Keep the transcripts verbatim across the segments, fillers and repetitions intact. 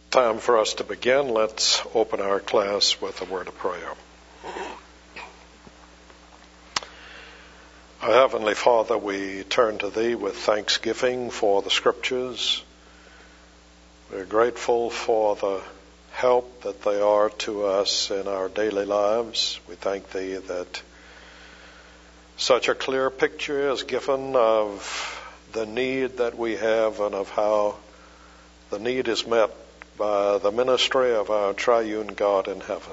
Time for us to begin. Let's open our class with a word of prayer. Our Heavenly Father, we turn to Thee with thanksgiving for the Scriptures. We're grateful for the help that they are to us in our daily lives. We thank Thee that such a clear picture is given of the need that we have and of how the need is met by the ministry of our triune God in heaven.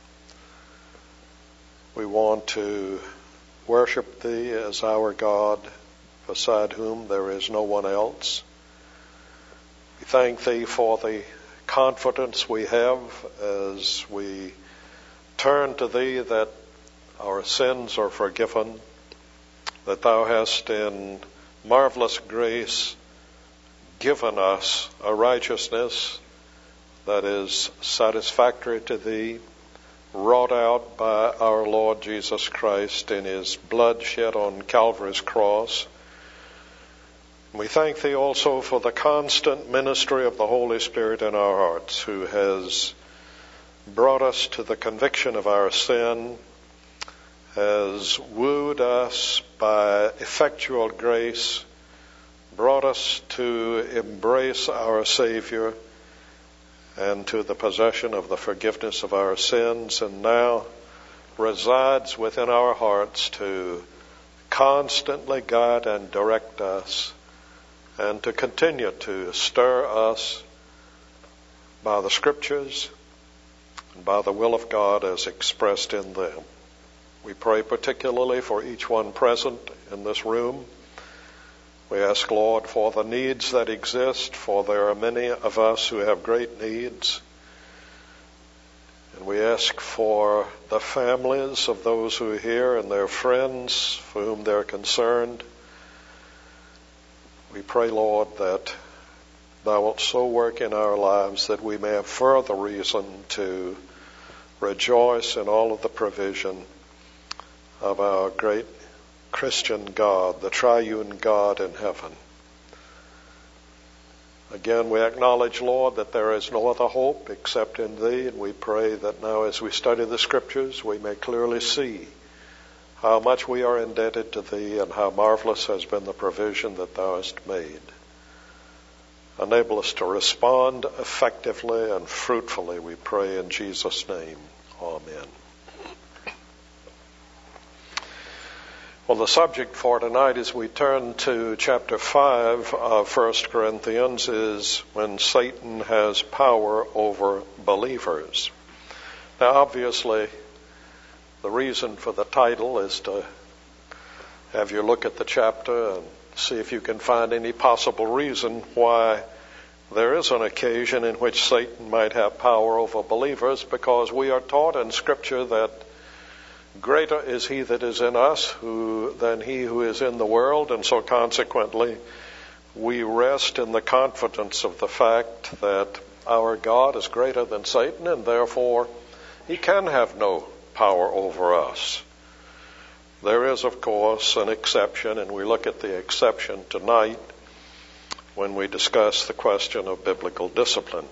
We want to worship Thee as our God, beside whom there is no one else. We thank Thee for the confidence we have as we turn to Thee that our sins are forgiven, that Thou hast in marvelous grace given us a righteousness that is satisfactory to Thee, wrought out by our Lord Jesus Christ in His blood shed on Calvary's cross. We thank Thee also for the constant ministry of the Holy Spirit in our hearts, who has brought us to the conviction of our sin, has wooed us by effectual grace, brought us to embrace our Savior and to the possession of the forgiveness of our sins, and now resides within our hearts to constantly guide and direct us, and to continue to stir us by the Scriptures and by the will of God as expressed in them. We pray particularly for each one present in this room. We ask, Lord, for the needs that exist, for there are many of us who have great needs. And we ask for the families of those who are here and their friends for whom they're concerned. We pray, Lord, that Thou wilt so work in our lives that we may have further reason to rejoice in all of the provision of our great Christian God, the triune God in heaven. Again, we acknowledge, Lord, that there is no other hope except in Thee, and we pray that now as we study the Scriptures, we may clearly see how much we are indebted to Thee and how marvelous has been the provision that Thou hast made. Enable us to respond effectively and fruitfully, we pray in Jesus' name. Amen. Well, the subject for tonight as we turn to chapter five of First Corinthians is when Satan has power over believers. Now, obviously, the reason for the title is to have you look at the chapter and see if you can find any possible reason why there is an occasion in which Satan might have power over believers, because we are taught in Scripture that greater is he that is in us who than he who is in the world, and so consequently we rest in the confidence of the fact that our God is greater than Satan, and therefore he can have no power over us. There is, of course, an exception, and we look at the exception tonight when we discuss the question of biblical discipline.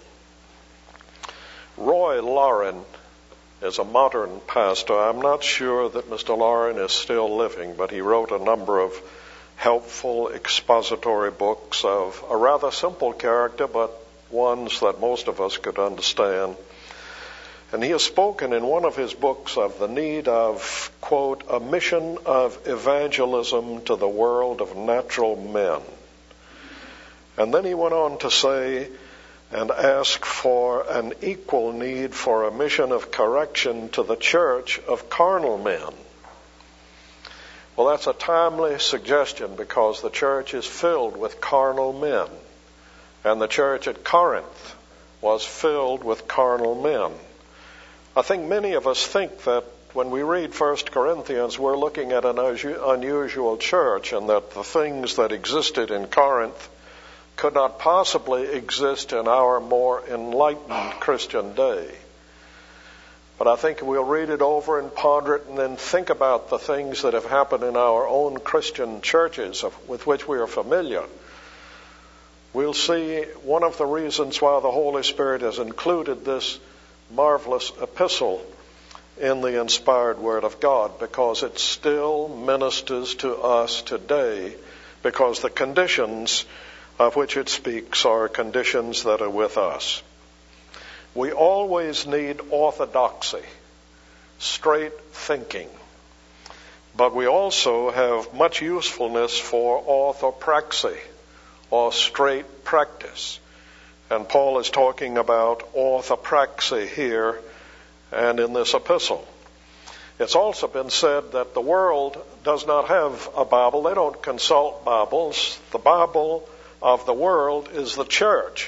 Roy Lauren is a modern pastor. I'm not sure that Mister Lauren is still living, but he wrote a number of helpful expository books of a rather simple character, but ones that most of us could understand. And he has spoken in one of his books of the need of, quote, a mission of evangelism to the world of natural men. And then he went on to say, and ask for an equal need for a mission of correction to the church of carnal men. Well, that's a timely suggestion, because the church is filled with carnal men, and the church at Corinth was filled with carnal men. I think many of us think that when we read First Corinthians, we're looking at an unusual church, and that the things that existed in Corinth could not possibly exist in our more enlightened Christian day. But I think we'll read it over and ponder it and then think about the things that have happened in our own Christian churches of, with which we are familiar. we'll see one of the reasons why the Holy Spirit has included this marvelous epistle in the inspired Word of God, because it still ministers to us today, because the conditions of which it speaks are conditions that are with us. We always need orthodoxy, straight thinking, but we also have much usefulness for orthopraxy, or straight practice. And Paul is talking about orthopraxy here and in this epistle. It's also been said that the world does not have a Bible. They don't consult Bibles. The Bible of the world is the church.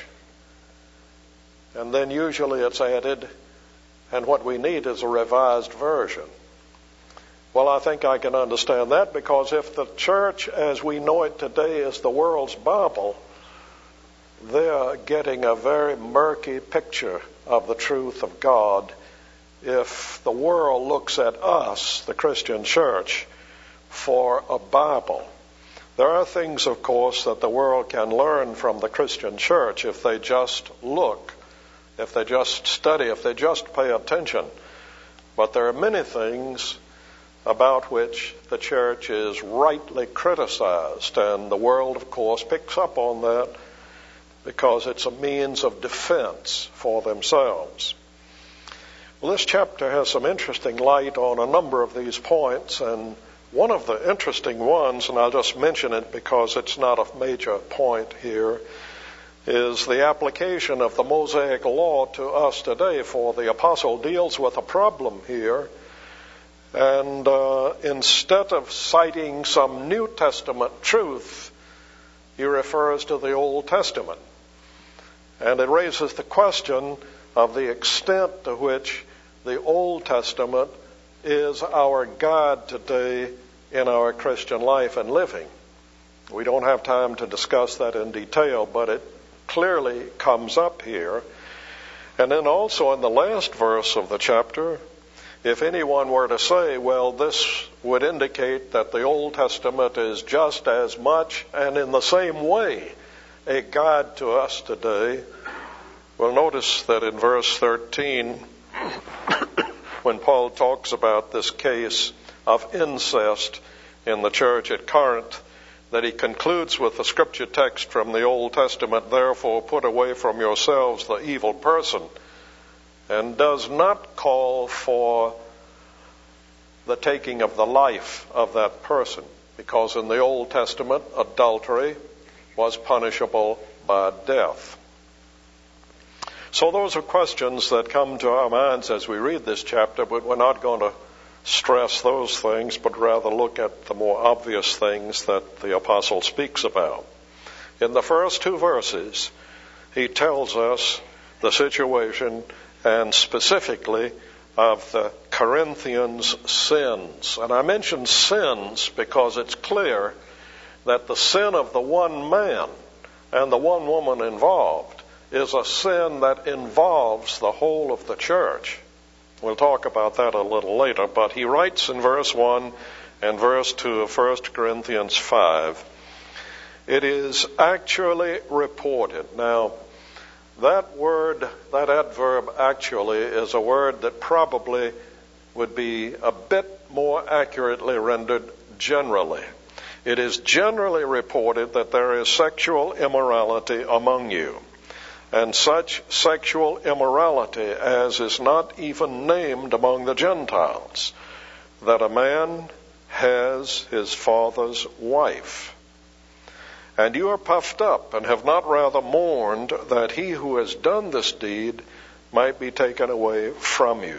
And then usually it's added, and what we need is a revised version. Well, I think I can understand that, because if the church as we know it today is the world's Bible, they're getting a very murky picture of the truth of God if the world looks at us, the Christian church, for a Bible. There are things, of course, that the world can learn from the Christian church if they just look, if they just study, if they just pay attention. But there are many things about which the church is rightly criticized, and the world, of course, picks up on that because it's a means of defense for themselves. Well, this chapter has some interesting light on a number of these points, and one of the interesting ones, and I'll just mention it because it's not a major point here, is the application of the Mosaic law to us today. For the apostle deals with a problem here, and uh, instead of citing some New Testament truth, he refers to the Old Testament. And it raises the question of the extent to which the Old Testament is our guide today in our Christian life and living. We don't have time to discuss that in detail, but it clearly comes up here. And then also in the last verse of the chapter, if anyone were to say, well, this would indicate that the Old Testament is just as much and in the same way a guide to us today, well, notice that in verse thirteen, when Paul talks about this case of incest in the church at Corinth, that he concludes with the scripture text from the Old Testament, therefore put away from yourselves the evil person, and does not call for the taking of the life of that person, because in the Old Testament, adultery was punishable by death. So those are questions that come to our minds as we read this chapter, but we're not going to stress those things, but rather look at the more obvious things that the apostle speaks about. In the first two verses, he tells us the situation, and specifically of the Corinthians' sins. And I mention sins because it's clear that the sin of the one man and the one woman involved is a sin that involves the whole of the church. We'll talk about that a little later, but he writes in verse one and verse two of First Corinthians five, it is actually reported. Now, that word, that adverb actually, is a word that probably would be a bit more accurately rendered generally. It is generally reported that there is sexual immorality among you, and such sexual immorality as is not even named among the Gentiles, that a man has his father's wife. And you are puffed up, and have not rather mourned that he who has done this deed might be taken away from you.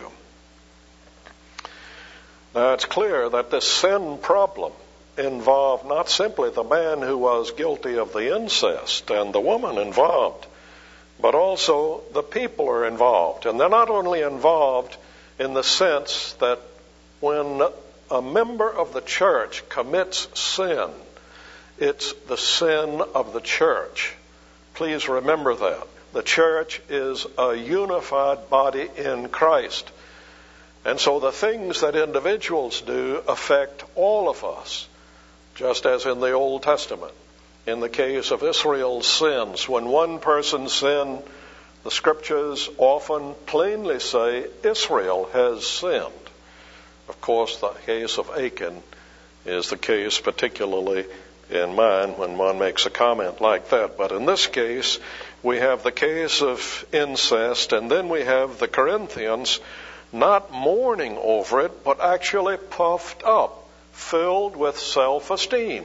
Now it's clear that this sin problem involved not simply the man who was guilty of the incest and the woman involved, but also the people are involved. And they're not only involved in the sense that when a member of the church commits sin, it's the sin of the church. Please remember that. The church is a unified body in Christ. And so the things that individuals do affect all of us, just as in the Old Testament. in the case of Israel's sins. When one person sinned, the scriptures often plainly say Israel has sinned. Of course, the case of Achan is the case particularly in mind when one makes a comment like that. But in this case, we have the case of incest, and then we have the Corinthians not mourning over it, but actually puffed up, filled with self-esteem,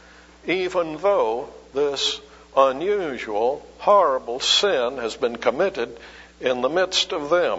even though this unusual, horrible sin has been committed in the midst of them.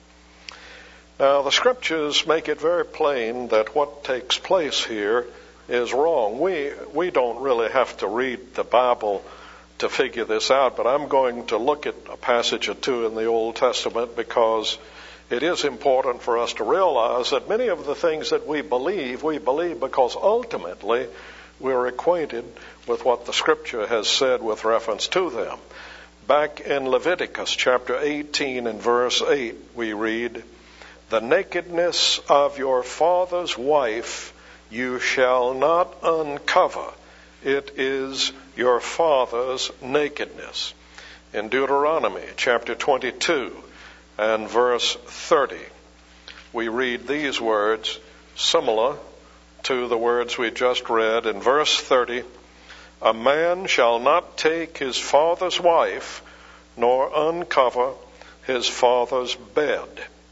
Now, the scriptures make it very plain that what takes place here is wrong. We we don't really have to read the Bible to figure this out, but I'm going to look at a passage or two in the Old Testament because it is important for us to realize that many of the things that we believe, we believe because ultimately we're acquainted with what the Scripture has said with reference to them. Back in Leviticus chapter eighteen and verse eight, we read, "The nakedness of your father's wife you shall not uncover. It is your father's nakedness." In Deuteronomy chapter twenty-two and verse thirty, we read these words, similar to the words we just read. In verse thirty, "A man shall not take his father's wife, nor uncover his father's bed."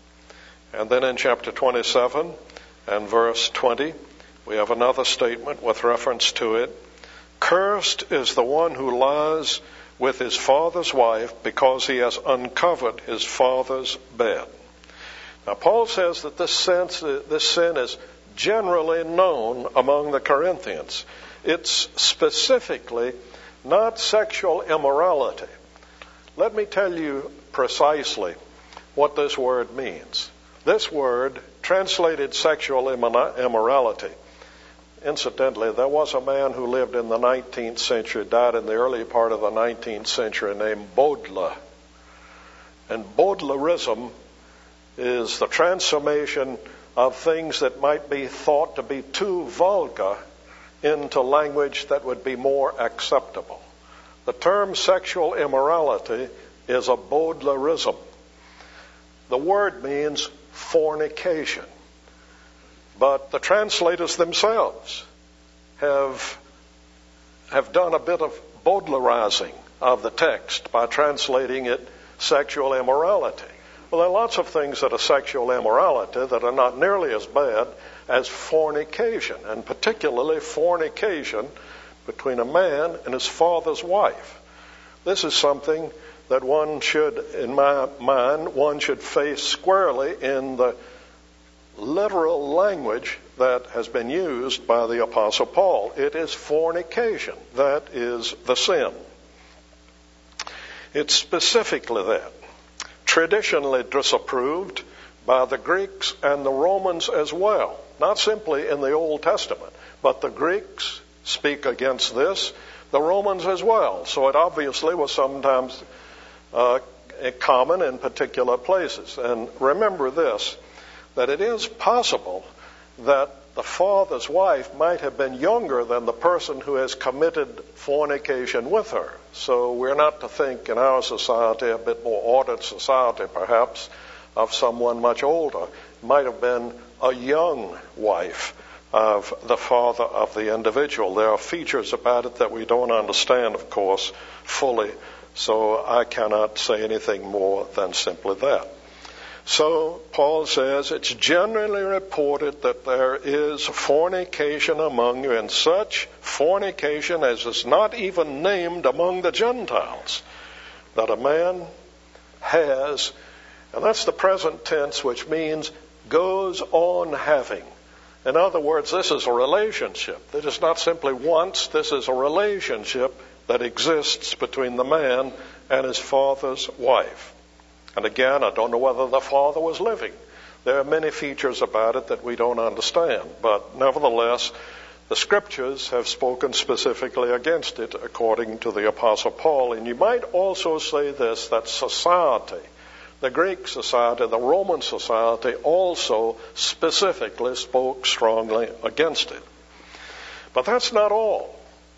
And then in chapter twenty-seven and verse twenty, we have another statement with reference to it. "Cursed is the one who lies with his father's wife, because he has uncovered his father's bed." Now, Paul says that this, sense, this sin is generally known among the Corinthians. It's specifically not sexual immorality. Let me tell you precisely what this word means. This word, translated sexual immorality, incidentally, there was a man who lived in the nineteenth century, died in the early part of the nineteenth century, named Baudelaire. And Baudelairism is the transformation of things that might be thought to be too vulgar into language that would be more acceptable. The term sexual immorality is a Baudelairism. The word means fornication. But the translators themselves have, have done a bit of Baudelairizing of the text by translating it sexual immorality. Well, there are lots of things that are sexual immorality that are not nearly as bad as fornication, and particularly fornication between a man and his father's wife. This is something that one should, in my mind, one should face squarely in the literal language that has been used by the Apostle Paul. It is fornication. That is the sin. It's specifically that. Traditionally disapproved by the Greeks and the Romans as well. Not simply in the Old Testament, but the Greeks speak against this, the Romans as well. So it obviously was sometimes uh, common in particular places. And remember this, that it is possible that the father's wife might have been younger than the person who has committed fornication with her. So we're not to think in our society, a bit more ordered society perhaps, of someone much older. It might have been a young wife of the father of the individual. There are features about it that we don't understand, of course, fully. So I cannot say anything more than simply that. So Paul says it's generally reported that there is fornication among you, and such fornication as is not even named among the Gentiles, that a man has, and that's the present tense, which means goes on having. In other words, this is a relationship. It is not simply once. This is a relationship that exists between the man and his father's wife. And again, I don't know whether the father was living. There are many features about it that we don't understand. But nevertheless, the scriptures have spoken specifically against it according to the Apostle Paul. And you might also say this, that society, the Greek society, the Roman society also specifically spoke strongly against it. But that's not all.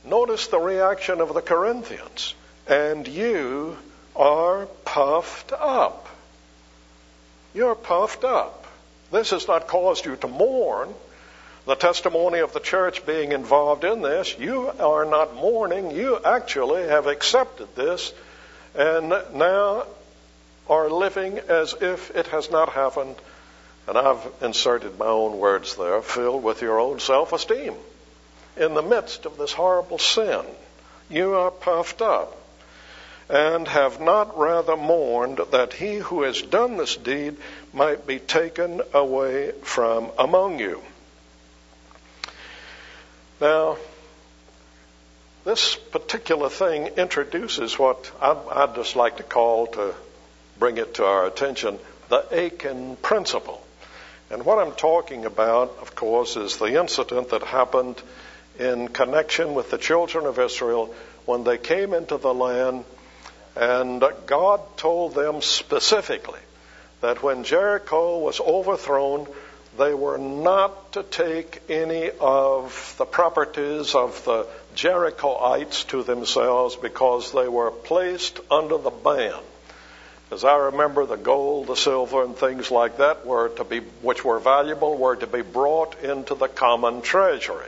Notice the reaction of the Corinthians. And you are puffed up. You're puffed up. This has not caused you to mourn. The testimony of the church being involved in this, you are not mourning. You actually have accepted this and now are living as if it has not happened. And I've inserted my own words there, filled with your own self-esteem. In the midst of this horrible sin, you are puffed up, and have not rather mourned that he who has done this deed might be taken away from among you. Now, this particular thing introduces what I'd, I'd just like to call, to bring it to our attention, the Achan principle. And what I'm talking about, of course, is the incident that happened in connection with the children of Israel when they came into the land, and God told them specifically that when Jericho was overthrown, they were not to take any of the properties of the Jerichoites to themselves, because they were placed under the ban. As I remember, the gold, the silver, and things like that were to be, which were valuable, were to be brought into the common treasury.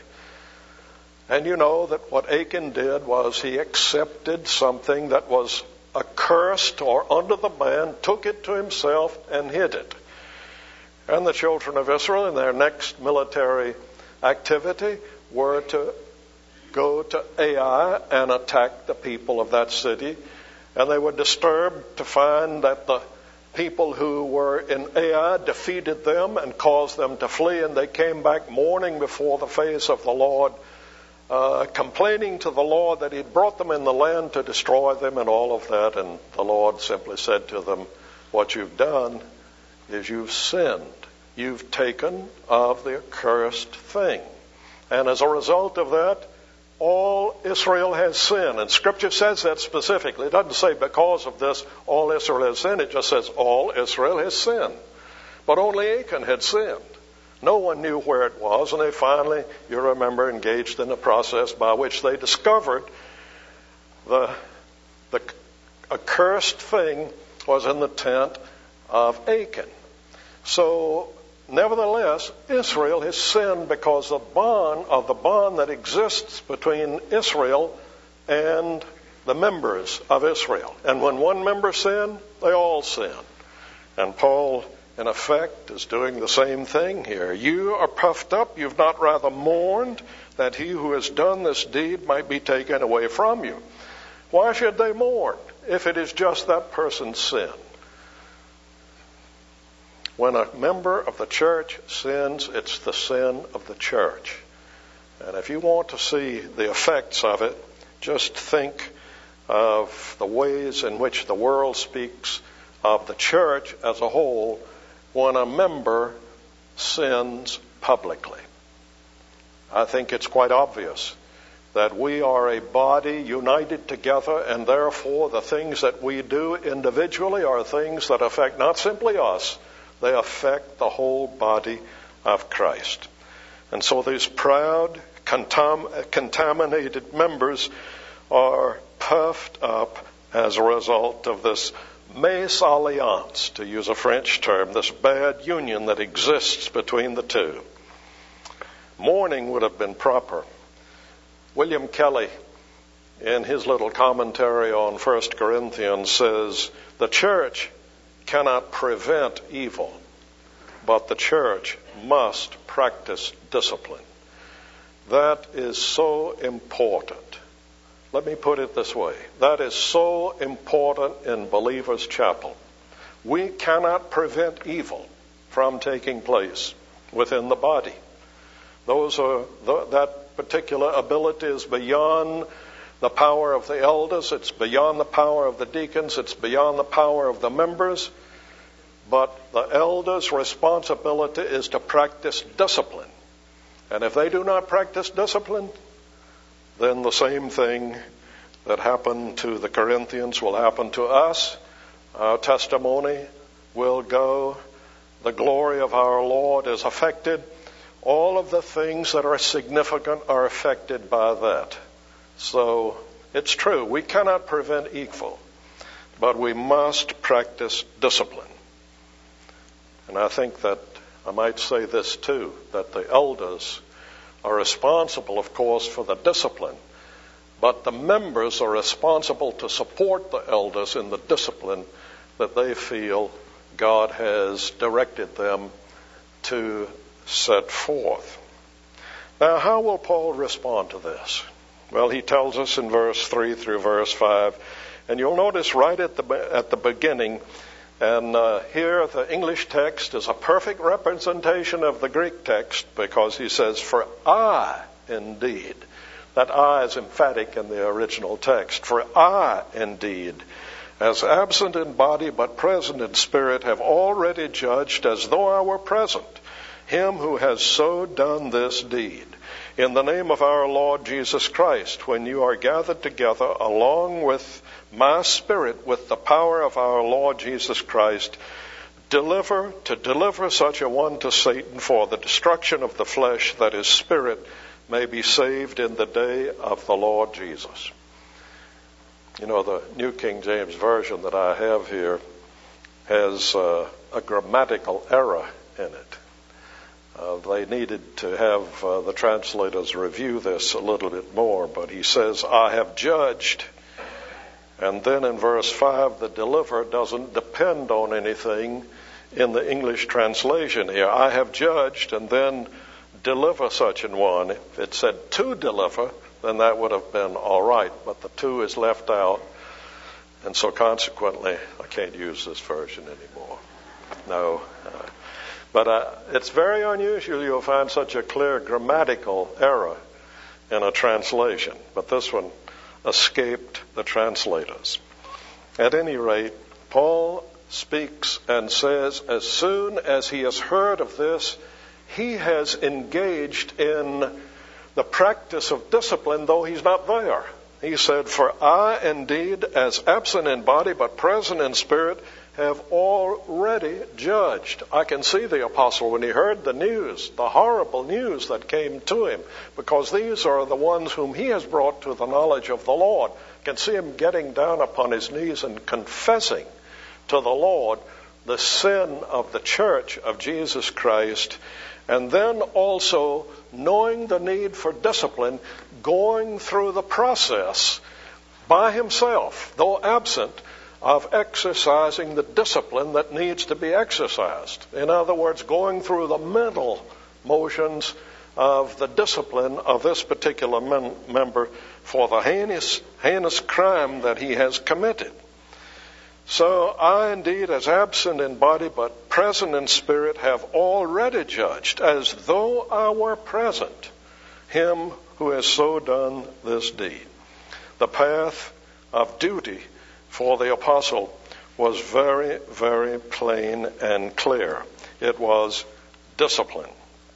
And you know that what Achan did was he accepted something that was accursed or under the ban, took it to himself, and hid it. And the children of Israel, in their next military activity, were to go to Ai and attack the people of that city. And they were disturbed to find that the people who were in Ai defeated them and caused them to flee, and they came back mourning before the face of the Lord, uh, complaining to the Lord that he'd brought them in the land to destroy them and all of that. And the Lord simply said to them, what you've done is you've sinned. You've taken of the accursed thing. And as a result of that, all Israel has sinned. And Scripture says that specifically. It doesn't say because of this all Israel has sinned. It just says all Israel has sinned. But only Achan had sinned. No one knew where it was, and they finally, you remember, engaged in a process by which they discovered the, the accursed thing was in the tent of Achan. So, nevertheless, Israel has sinned because the bond of the bond that exists between Israel and the members of Israel. And when one member sinned, they all sin. And Paul, in effect, is doing the same thing here. You are puffed up, you've not rather mourned that he who has done this deed might be taken away from you. Why should they mourn if it is just that person's sin? When a member of the church sins, it's the sin of the church. And if you want to see the effects of it, just think of the ways in which the world speaks of the church as a whole when a member sins publicly. I think it's quite obvious that we are a body united together, and therefore the things that we do individually are things that affect not simply us, they affect the whole body of Christ. And so these proud, contam- contaminated members are puffed up as a result of this mésalliance, to use a French term, this bad union that exists between the two. Mourning would have been proper. William Kelly, in his little commentary on First Corinthians, says, the church cannot prevent evil, but the church must practice discipline. That is so important. Let me put it this way. That is so important in Believers' Chapel. We cannot prevent evil from taking place within the body. Those are that particular ability is beyond the power of the elders, it's beyond the power of the deacons, it's beyond the power of the members. But the elders' responsibility is to practice discipline. And if they do not practice discipline, then the same thing that happened to the Corinthians will happen to us. Our testimony will go. The glory of our Lord is affected. All of the things that are significant are affected by that. So it's true, we cannot prevent evil, but we must practice discipline. And I think that I might say this too, that the elders are responsible, of course, for the discipline, but the members are responsible to support the elders in the discipline that they feel God has directed them to set forth. Now, how will Paul respond to this? Well, he tells us in verse three through verse five, and you'll notice right at the at the beginning, and uh, here the English text is a perfect representation of the Greek text, because he says, "For I indeed," that I is emphatic in the original text, "for I indeed, as absent in body but present in spirit, have already judged as though I were present, him who has so done this deed. In the name of our Lord Jesus Christ, when you are gathered together along with my spirit, with the power of our Lord Jesus Christ, deliver to deliver such a one to Satan for the destruction of the flesh, that his spirit may be saved in the day of the Lord Jesus." You know, the New King James Version that I have here has uh, a grammatical error in it. Uh, they needed to have uh, the translators review this a little bit more, but he says, "I have judged," and then in verse five, the deliver doesn't depend on anything in the English translation here. "I have judged," and then "deliver such an one." If it said "to deliver," then that would have been all right, but the "to" is left out, and so consequently, I can't use this version anymore. No. Uh, But uh, it's very unusual you'll find such a clear grammatical error in a translation. But this one escaped the translators. At any rate, Paul speaks and says as soon as he has heard of this, he has engaged in the practice of discipline, though he's not there. He said, "For I indeed, as absent in body but present in spirit, have already judged." I can see the apostle when he heard the news, the horrible news that came to him, because these are the ones whom he has brought to the knowledge of the Lord. I can see him getting down upon his knees and confessing to the Lord the sin of the church of Jesus Christ, and then also knowing the need for discipline, going through the process by himself, though absent, of exercising the discipline that needs to be exercised. In other words, going through the mental motions of the discipline of this particular men- member for the heinous, heinous crime that he has committed. "So I indeed, as absent in body but present in spirit, have already judged, as though I were present, him who has so done this deed." The path of duty for the apostle was very, very plain and clear. It was discipline.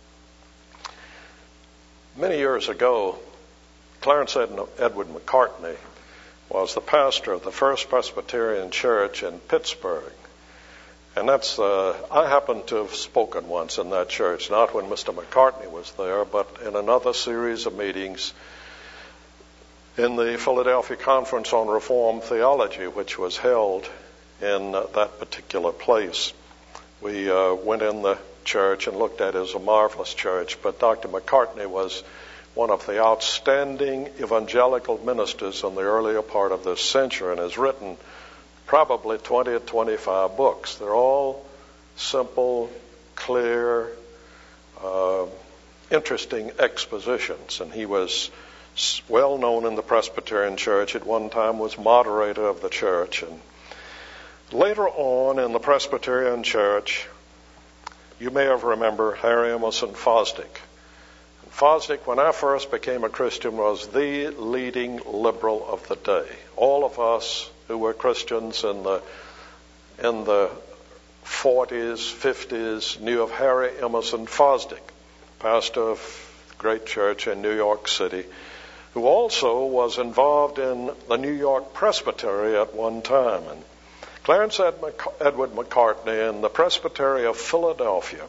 Many years ago, Clarence Edward McCartney was the pastor of the First Presbyterian Church in Pittsburgh. And that's, uh, I happened to have spoken once in that church, not when Mister McCartney was there, but in another series of meetings in the Philadelphia Conference on Reformed Theology, which was held in uh, that particular place. We uh, went in the church and looked at it as a marvelous church, but Doctor McCartney was one of the outstanding evangelical ministers in the earlier part of this century and has written probably twenty or twenty-five books. They're all simple, clear, uh, interesting expositions, and he was well known in the Presbyterian Church. At one time was moderator of the church, and later on in the Presbyterian Church, you may have remembered Harry Emerson Fosdick. Fosdick, when I first became a Christian, was the leading liberal of the day. All of us who were Christians in the in the forties, fifties knew of Harry Emerson Fosdick, pastor of a great church in New York City, who also was involved in the New York Presbytery at one time. And Clarence Edward McCartney in the Presbytery of Philadelphia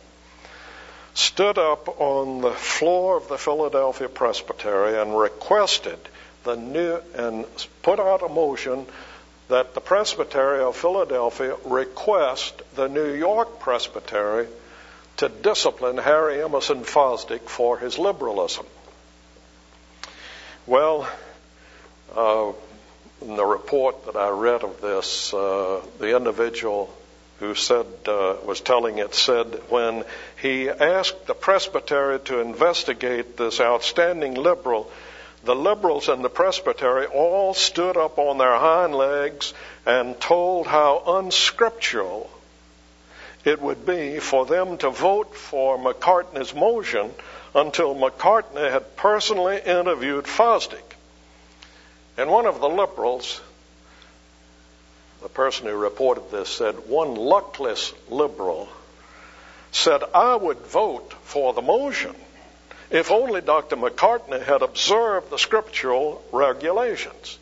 stood up on the floor of the Philadelphia Presbytery and requested the new and put out a motion that the Presbytery of Philadelphia request the New York Presbytery to discipline Harry Emerson Fosdick for his liberalism. Well, uh, in the report that I read of this, uh, the individual who said uh, was telling it said when he asked the presbytery to investigate this outstanding liberal, the liberals in the presbytery all stood up on their hind legs and told how unscriptural it would be for them to vote for McCartney's motion until McCartney had personally interviewed Fosdick. And one of the liberals, the person who reported this, said, one luckless liberal said, I would vote for the motion if only Doctor McCartney had observed the scriptural regulations.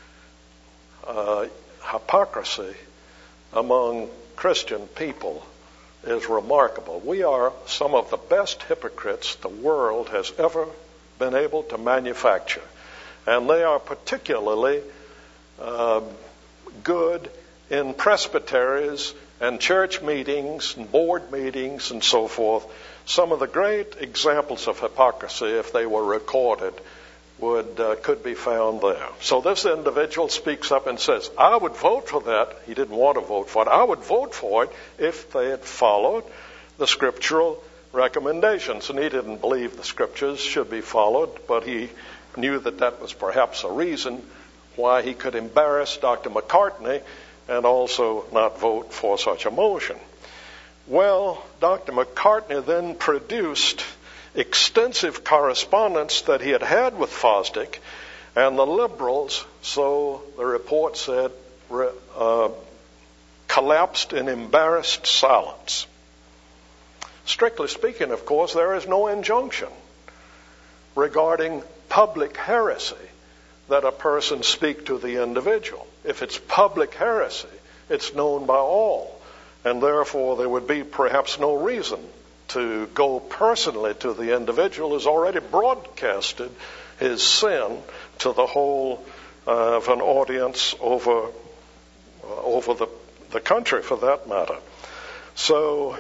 Uh, hypocrisy among Christian people is remarkable. We are some of the best hypocrites the world has ever been able to manufacture. And they are particularly uh, good in presbyteries and church meetings and board meetings and so forth. Some of the great examples of hypocrisy, if they were recorded, would uh, could be found there. So this individual speaks up and says, I would vote for that. He didn't want to vote for it. I would vote for it if they had followed the scriptural recommendations. And he didn't believe the scriptures should be followed, but he knew that that was perhaps a reason why he could embarrass Doctor McCartney and also not vote for such a motion. Well, Doctor McCartney then produced extensive correspondence that he had had with Fosdick, and the liberals, so the report said, uh, collapsed in embarrassed silence. Strictly speaking, of course, there is no injunction regarding public heresy that a person speak to the individual. If it's public heresy, it's known by all. And therefore, there would be perhaps no reason to go personally to the individual who's already broadcasted his sin to the whole uh, of an audience over uh, over the, the country, for that matter. So,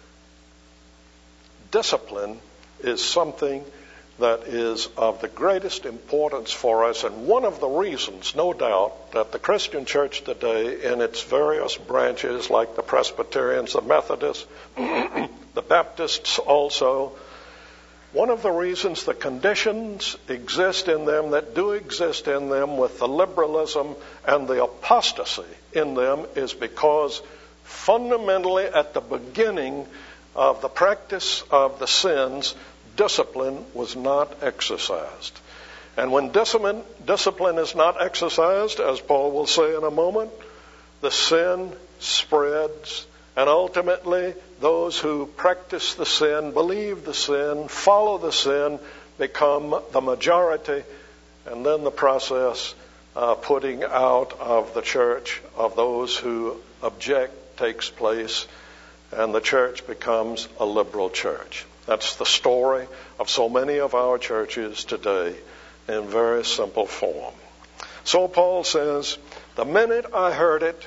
discipline is something that is of the greatest importance for us, and one of the reasons, no doubt, that the Christian church today in its various branches, like the Presbyterians, the Methodists, the Baptists also, one of the reasons the conditions exist in them that do exist in them with the liberalism and the apostasy in them is because fundamentally at the beginning of the practice of the sins, discipline was not exercised. And when discipline, discipline is not exercised, as Paul will say in a moment, the sin spreads, and ultimately those who practice the sin, believe the sin, follow the sin, become the majority, and then the process uh, putting out of the church of those who object takes place, and the church becomes a liberal church. That's the story of so many of our churches today in very simple form. So Paul says, the minute I heard it,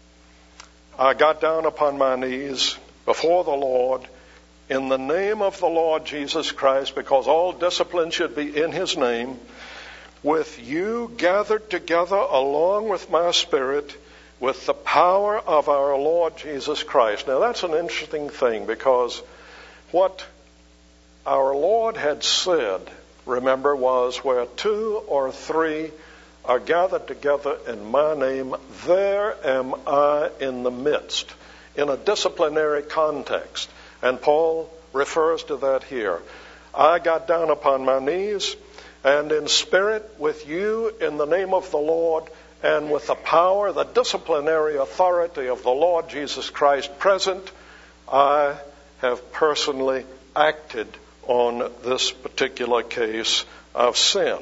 I got down upon my knees before the Lord in the name of the Lord Jesus Christ, because all discipline should be in his name, with you gathered together along with my spirit, with the power of our Lord Jesus Christ. Now that's an interesting thing, because what our Lord had said, remember, was where two or three are gathered together in my name, there am I in the midst, in a disciplinary context. And Paul refers to that here. I got down upon my knees, and in spirit with you in the name of the Lord, and with the power, the disciplinary authority of the Lord Jesus Christ present, I have personally acted on this particular case of sin.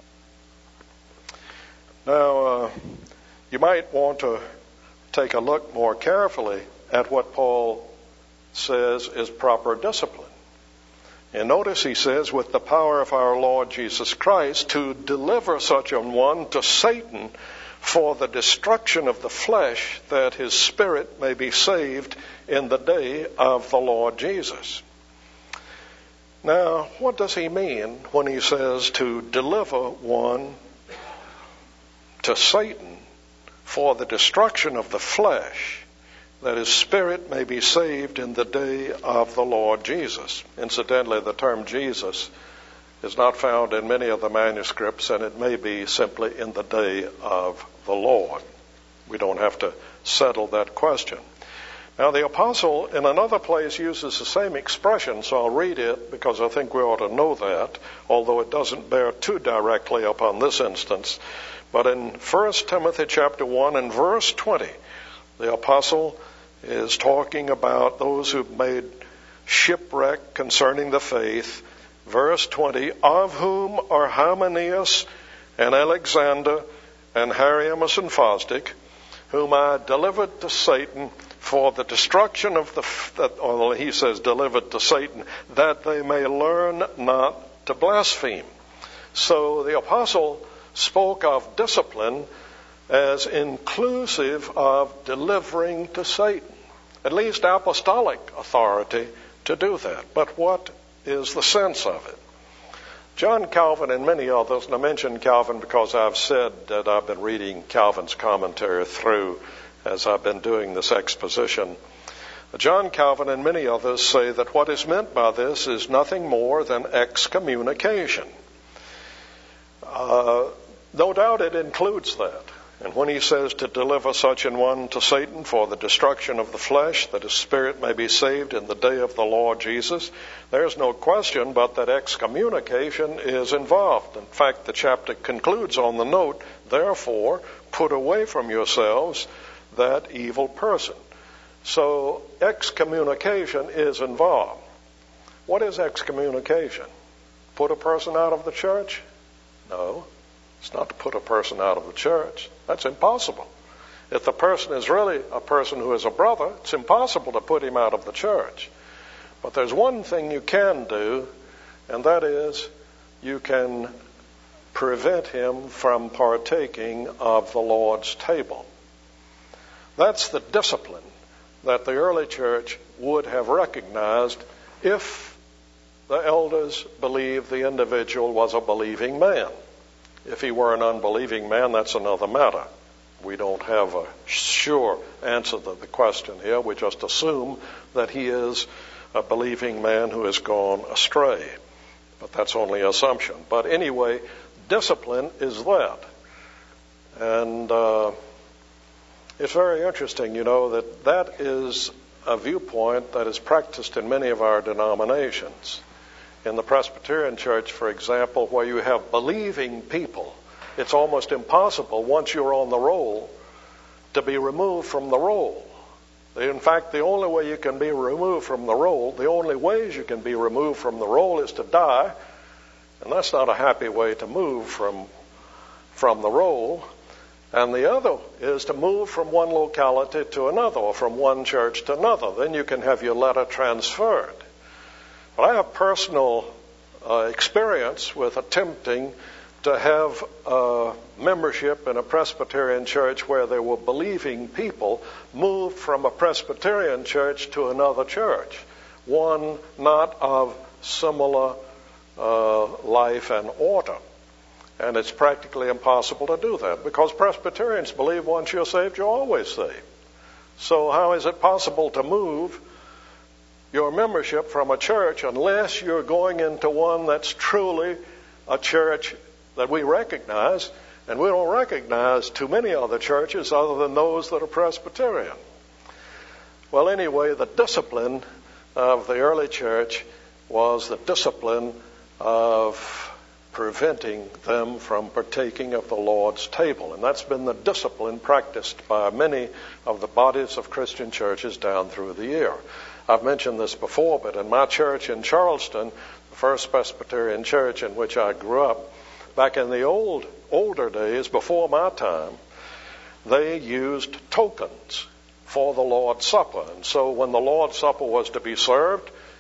Now, uh, you might want to take a look more carefully at what Paul says is proper discipline. And notice he says, with the power of our Lord Jesus Christ, to deliver such an one to Satan for the destruction of the flesh, that his spirit may be saved in the day of the Lord Jesus. Now, what does he mean when he says to deliver one to Satan for the destruction of the flesh, that his spirit may be saved in the day of the Lord Jesus? Incidentally, the term Jesus is not found in many of the manuscripts, and it may be simply in the day of the Lord. We don't have to settle that question. Now, the apostle in another place uses the same expression, so I'll read it because I think we ought to know that, although it doesn't bear too directly upon this instance. But in First Timothy chapter one and verse twenty, the apostle is talking about those who've made shipwreck concerning the faith. Verse twenty, of whom are Hymenaeus and Alexander and Hieronymus and Fosdic, whom I delivered to Satan for the destruction of the, or he says delivered to Satan, that they may learn not to blaspheme. So the apostle spoke of discipline as inclusive of delivering to Satan, at least apostolic authority to do that. But what is the sense of it? John Calvin and many others, and I mention Calvin because I've said that I've been reading Calvin's commentary through as I've been doing this exposition. John Calvin and many others say that what is meant by this is nothing more than excommunication. Uh, no doubt it includes that. And when he says to deliver such an one to Satan for the destruction of the flesh, that his spirit may be saved in the day of the Lord Jesus, there's no question but that excommunication is involved. In fact, the chapter concludes on the note, therefore, put away from yourselves that evil person. So excommunication is involved. What is excommunication? Put a person out of the church? No. It's not to put a person out of the church. That's impossible. If the person is really a person who is a brother, it's impossible to put him out of the church. But there's one thing you can do, and that is you can prevent him from partaking of the Lord's table. That's the discipline that the early church would have recognized if the elders believed the individual was a believing man. If he were an unbelieving man, that's another matter. We don't have a sure answer to the question here. We just assume that he is a believing man who has gone astray. But that's only assumption. But anyway, discipline is that. And uh, it's very interesting, you know, that that is a viewpoint that is practiced in many of our denominations. In the Presbyterian Church, for example, where you have believing people, it's almost impossible once you're on the roll to be removed from the roll. In fact, the only way you can be removed from the roll, the only ways you can be removed from the roll is to die, and that's not a happy way to move from, from the roll. And the other is to move from one locality to another, or from one church to another. Then you can have your letter transferred. But I have personal uh, experience with attempting to have uh, membership in a Presbyterian church where there were believing people moved from a Presbyterian church to another church, one not of similar uh, life and order. And it's practically impossible to do that because Presbyterians believe once you're saved, you're always saved. So how is it possible to move your membership from a church unless you're going into one that's truly a church that we recognize? And we don't recognize too many other churches other than those that are Presbyterian. Well, anyway, the discipline of the early church was the discipline of preventing them from partaking of the Lord's table. And that's been the discipline practiced by many of the bodies of Christian churches down through the year. I've mentioned this before, but in my church in Charleston, the First Presbyterian Church in which I grew up, back in the old older days, before my time, they used tokens for the Lord's Supper. And so when the Lord's Supper was to be served,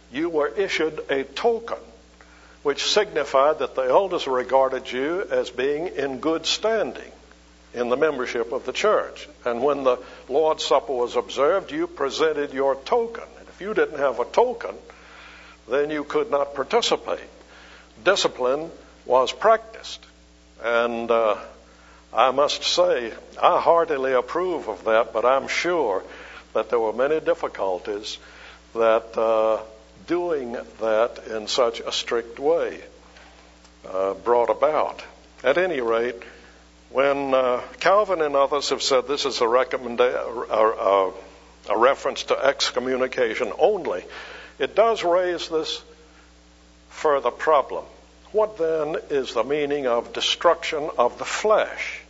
you were issued a token, which signified that the elders regarded you as being in good standing in the membership of the church. And when the Lord's Supper was observed, you presented your token. And if you didn't have a token, then you could not participate. Discipline was practiced. And uh, I must say, I heartily approve of that, but I'm sure that there were many difficulties that uh, doing that in such a strict way uh, brought about. At any rate, when uh, Calvin and others have said this is a, recommenda- a, a, a reference to excommunication only, it does raise this further problem. What then is the meaning of destruction of the flesh?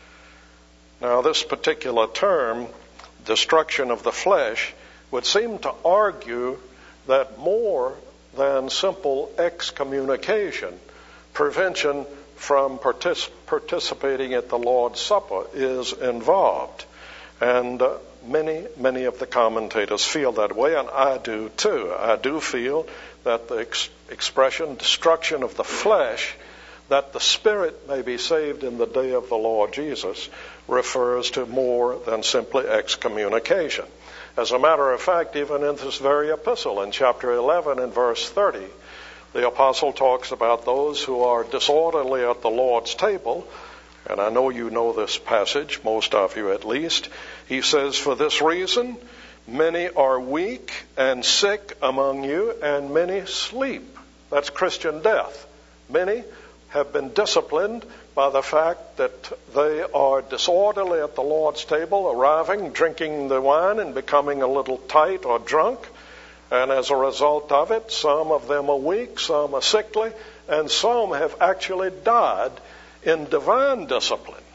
Now, this particular term, destruction of the flesh, would seem to argue that more than simple excommunication, prevention from partic- participating at the Lord's Supper is involved. And uh, many, many of the commentators feel that way, and I do too. I do feel that the ex- expression destruction of the flesh, that the spirit may be saved in the day of the Lord Jesus, refers to more than simply excommunication. As a matter of fact, even in this very epistle, in chapter eleven and verse thirty, the apostle talks about those who are disorderly at the Lord's table, and I know you know this passage, most of you at least. He says, "For this reason, many are weak and sick among you, and many sleep." That's Christian death. Many have been disciplined by the fact that they are disorderly at the Lord's table, arriving, drinking the wine, and becoming a little tight or drunk. And as a result of it, some of them are weak, some are sickly, and some have actually died in divine discipline.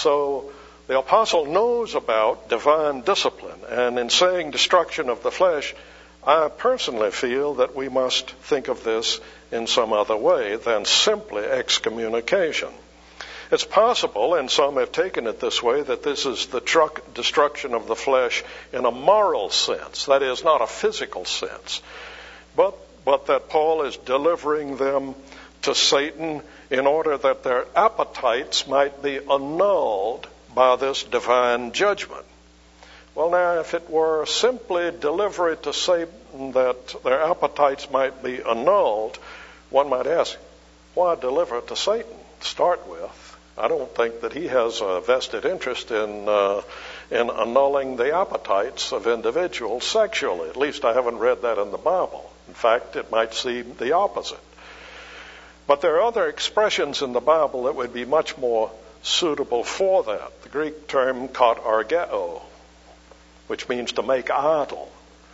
So the apostle knows about divine discipline, and in saying destruction of the flesh, I personally feel that we must think of this in some other way than simply excommunication. It's possible, and some have taken it this way, that this is the truck destruction of the flesh in a moral sense, that is, not a physical sense, but, but that Paul is delivering them to Satan in order that their appetites might be annulled by this divine judgment. Well, now, if it were simply delivery to Satan that their appetites might be annulled, one might ask, why deliver it to Satan to start with? I don't think that he has a vested interest in uh, in annulling the appetites of individuals sexually. At least I haven't read that in the Bible. In fact, it might seem the opposite. But there are other expressions in the Bible that would be much more suitable for that. The Greek term katargeo, which means to make idle,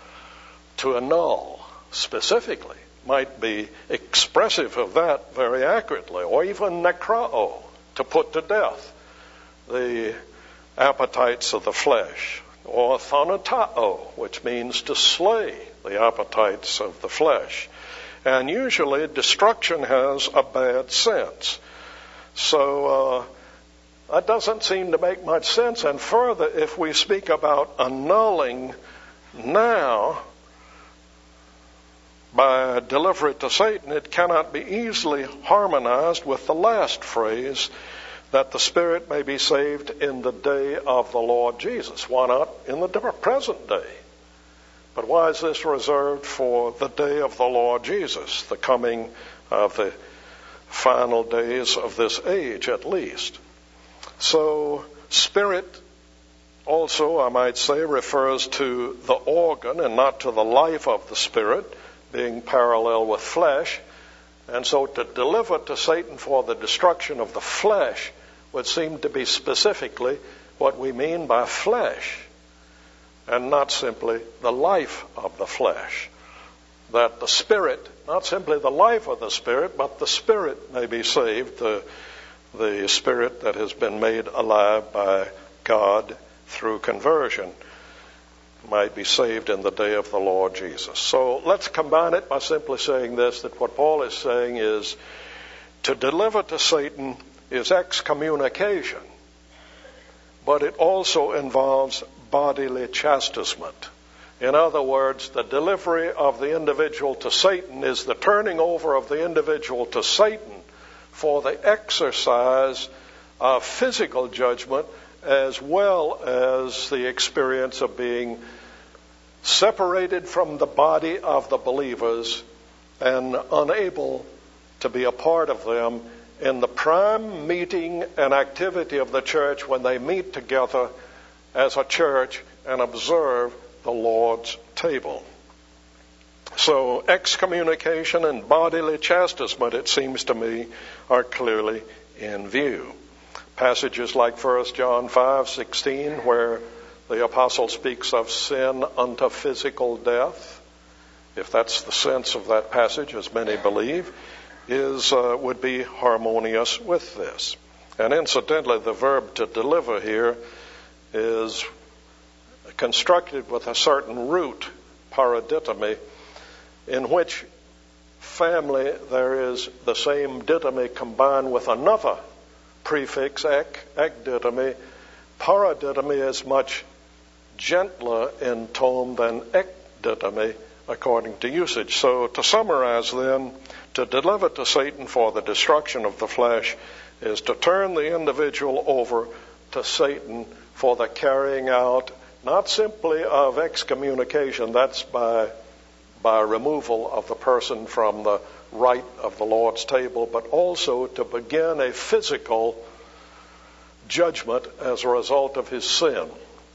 to annul specifically, might be expressive of that very accurately, or even nekrao, to put to death the appetites of the flesh, or thanatao, which means to slay the appetites of the flesh. And usually destruction has a bad sense. So uh, that doesn't seem to make much sense. And further, if we speak about annulling now by delivery to Satan, it cannot be easily harmonized with the last phrase, that the spirit may be saved in the day of the Lord Jesus. Why not in the present day? But why is this reserved for the day of the Lord Jesus, the coming of the final days of this age at least? So spirit also, I might say, refers to the organ and not to the life of the spirit, being parallel with flesh. And so to deliver to Satan for the destruction of the flesh would seem to be specifically what we mean by flesh, and not simply the life of the flesh. That the spirit, not simply the life of the spirit, but the spirit may be saved, the, the spirit that has been made alive by God through conversion, might be saved in the day of the Lord Jesus. So let's combine it by simply saying this, that what Paul is saying is to deliver to Satan is excommunication, but it also involves bodily chastisement In other words, the delivery of the individual to Satan is the turning over of the individual to Satan for the exercise of physical judgment, as well as the experience of being separated from the body of the believers and unable to be a part of them in the prime meeting and activity of the church when they meet together as a church and observe the Lord's table. So excommunication and bodily chastisement, it seems to me, are clearly in view. Passages like First John five sixteen, where the apostle speaks of sin unto physical death, if that's the sense of that passage, as many believe, is uh, would be harmonious with this. And incidentally, the verb to deliver here is constructed with a certain root, paradidomi, in which family there is the same didomi combined with another prefix, ek, ekdidomi. Paradidomi is much gentler in tone than ekdidomi, according to usage. So to summarize then, to deliver to Satan for the destruction of the flesh is to turn the individual over to Satan for the carrying out not simply of excommunication, that's by by removal of the person from the right of the Lord's table, but also to begin a physical judgment as a result of his sin.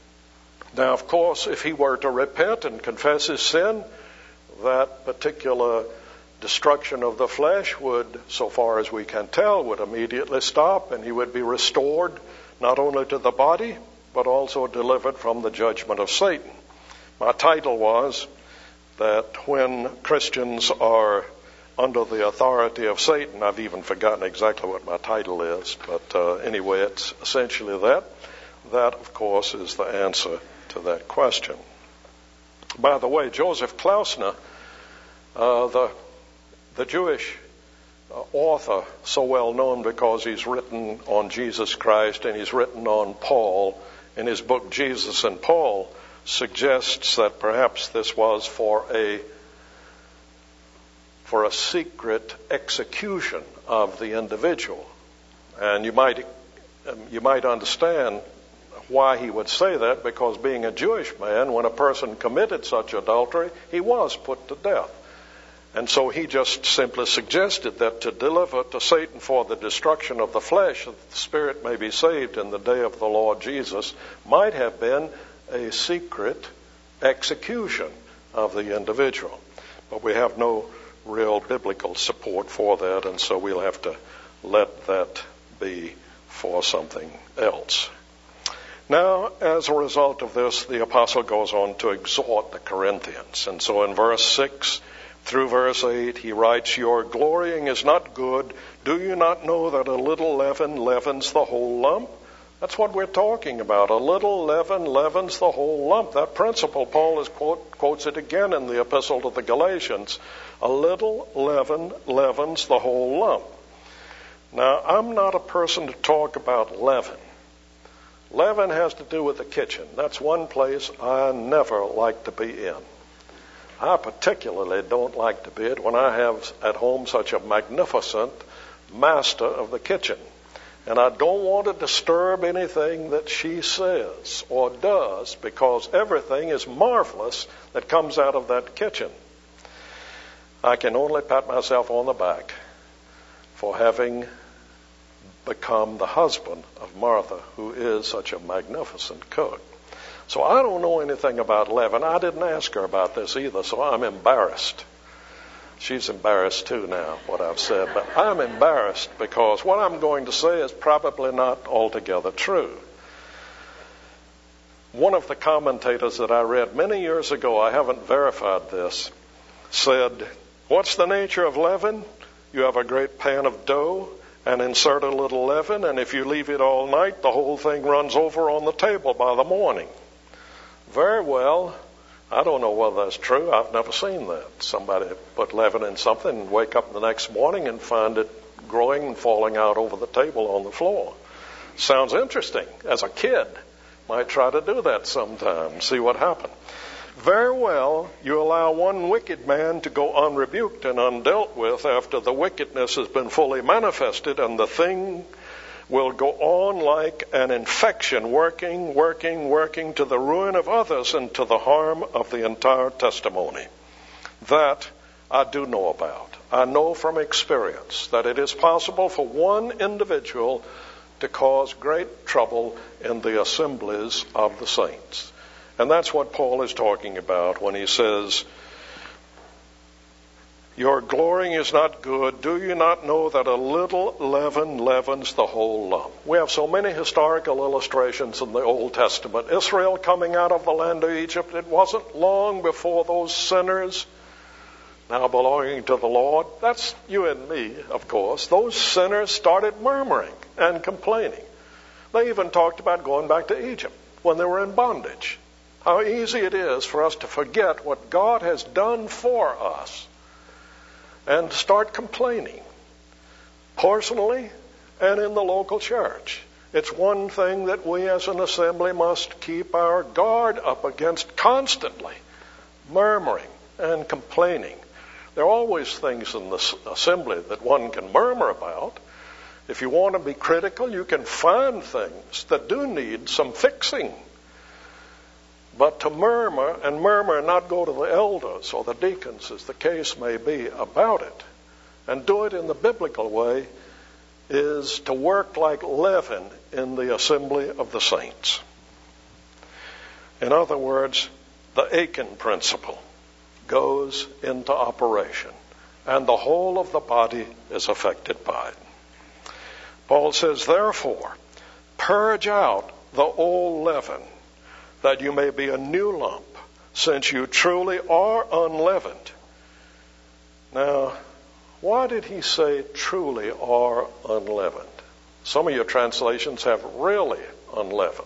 Now, of course, if he were to repent and confess his sin, that particular destruction of the flesh would, so far as we can tell, would immediately stop, and he would be restored not only to the body, but also delivered from the judgment of Satan. My title was that when Christians are under the authority of Satan, I've even forgotten exactly what my title is, but uh, anyway, it's essentially that. That, of course, is the answer to that question. By the way, Joseph Klausner, uh, the, the Jewish uh, author, so well known because he's written on Jesus Christ and he's written on Paul, in his book Jesus and Paul, suggests that perhaps this was for a for a secret execution of the individual. And you might you might understand why he would say that, because being a Jewish man, when a person committed such adultery, he was put to death. And so he just simply suggested that to deliver to Satan for the destruction of the flesh, that the spirit may be saved in the day of the Lord Jesus, might have been a secret execution of the individual. But we have no real biblical support for that, and so we'll have to let that be for something else. Now, as a result of this, the apostle goes on to exhort the Corinthians. And so in verse six through verse eight, he writes, "Your glorying is not good. Do you not know that a little leaven leavens the whole lump?" That's what we're talking about. A little leaven leavens the whole lump. That principle, Paul is quote, quotes it again in the epistle to the Galatians. A little leaven leavens the whole lump. Now, I'm not a person to talk about leaven. Leaven has to do with the kitchen. That's one place I never like to be in. I particularly don't like to be it when I have at home such a magnificent master of the kitchen. And I don't want to disturb anything that she says or does, because everything is marvelous that comes out of that kitchen. I can only pat myself on the back for having become the husband of Martha, who is such a magnificent cook. So I don't know anything about leaven. I didn't ask her about this either, so I'm embarrassed. She's embarrassed too now, what I've said. But I'm embarrassed because what I'm going to say is probably not altogether true. One of the commentators that I read many years ago, I haven't verified this, said, "What's the nature of leaven? You have a great pan of dough and insert a little leaven, and if you leave it all night, the whole thing runs over on the table by the morning." Very well. I don't know whether that's true. I've never seen that. Somebody put leaven in something and wake up the next morning and find it growing and falling out over the table on the floor. Sounds interesting. As a kid, might try to do that sometime, see what happened. Very well, you allow one wicked man to go unrebuked and undealt with after the wickedness has been fully manifested, and the thing will go on like an infection, working, working, working to the ruin of others and to the harm of the entire testimony. That I do know about. I know from experience that it is possible for one individual to cause great trouble in the assemblies of the saints. And that's what Paul is talking about when he says, your glorying is not good. Do you not know that a little leaven leavens the whole lump? We have so many historical illustrations in the Old Testament. Israel coming out of the land of Egypt, it wasn't long before those sinners, now belonging to the Lord, that's you and me, of course, those sinners started murmuring and complaining. They even talked about going back to Egypt when they were in bondage. How easy it is for us to forget what God has done for us and start complaining, personally and in the local church. It's one thing that we as an assembly must keep our guard up against constantly, murmuring and complaining. There are always things in the assembly that one can murmur about. If you want to be critical, you can find things that do need some fixing. But to murmur and murmur and not go to the elders or the deacons, as the case may be, about it, and do it in the biblical way, is to work like leaven in the assembly of the saints. In other words, the Achan principle goes into operation, and the whole of the body is affected by it. Paul says, therefore, purge out the old leaven, that you may be a new lump, since you truly are unleavened. Now, why did he say truly are unleavened? Some of your translations have really unleavened.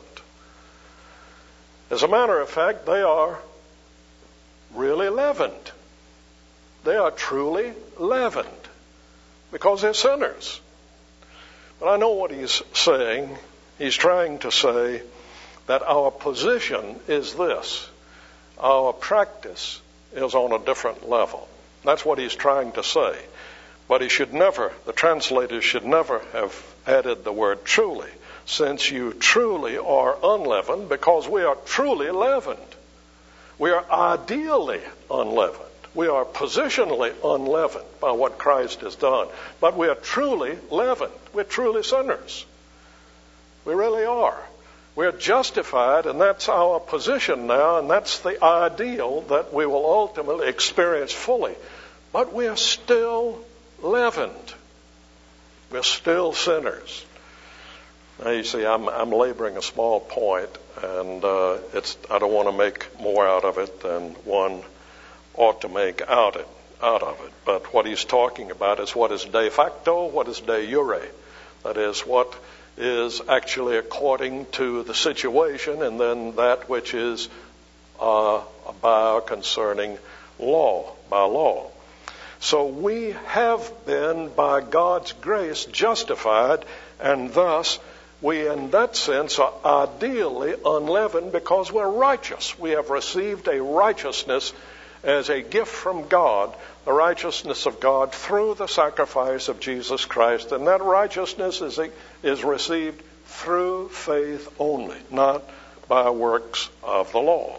As a matter of fact, they are really leavened. They are truly leavened because they're sinners. But I know what he's saying. He's trying to say that our position is this. Our practice is on a different level. That's what he's trying to say. But he should never, the translators should never have added the word truly, since you truly are unleavened, because we are truly leavened. We are ideally unleavened. We are positionally unleavened by what Christ has done. But we are truly leavened. We're truly sinners. We really are. We're justified, and that's our position now, and that's the ideal that we will ultimately experience fully. But we are still leavened. We're still sinners. Now, you see, I'm, I'm laboring a small point, and uh, it's I don't want to make more out of it than one ought to make out it out of it. But what he's talking about is what is de facto, what is de jure. That is, what is actually according to the situation, and then that which is uh, by concerning law, by law. So we have been, by God's grace, justified, and thus we, in that sense, are ideally unleavened because we're righteous. We have received a righteousness as a gift from God, the righteousness of God through the sacrifice of Jesus Christ. And that righteousness is, is received through faith only, not by works of the law.